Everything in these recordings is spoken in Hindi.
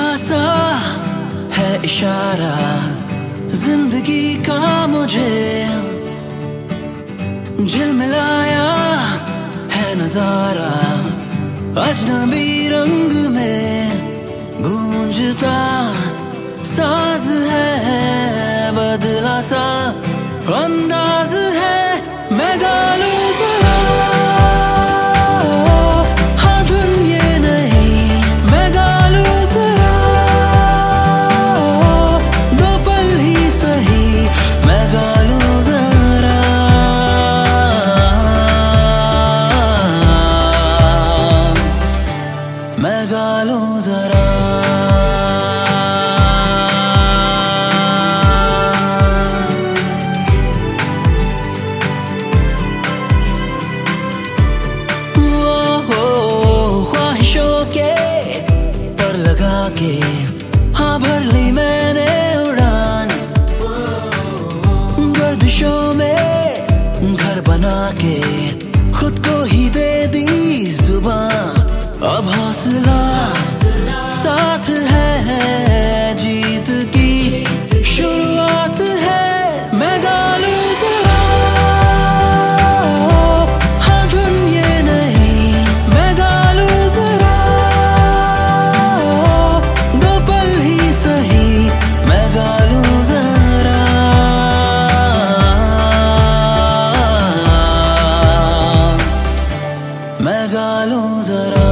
सा है इशारा जिंदगी का मुझे झिलमिलाया है नजारा अजनबी रंग में गूंजता साज है बदला सा अंदाज है मैं गा लूं जरा हाँ धुन ये नहीं मैं गा लूं जरा दो पल ही सही मैं गा लूं जरा मैं गा लूं जरा के हाँ भर ली मैंने उड़ान गर्दिशों में घर बना के खुद को ही दे दी जुबान अब हौसला साथ है जीत की शुरुआत है मैं गा लूं जरा हाँ धुन ये नहीं मैं गा लूं जरा दो पल ही सही मैं गा लूं जरा मैं गा लूं जरा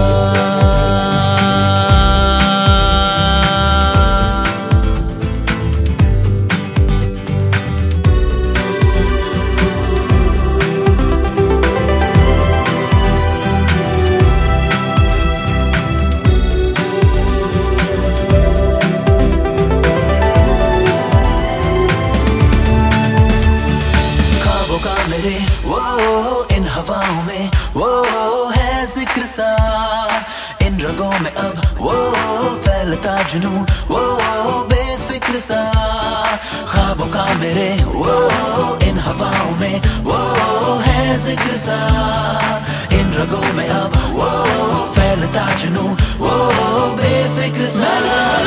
मेरे वो इन हवाओं में वो है जिक्र सा इन रगों में अब वो फैलता जुनून वो बेफिक्र सा ख्वाबों का मेरे वो इन हवाओं में वो है जिक्र सा इन रगों में अब वो फैलता जुनून वो बेफिक्र सा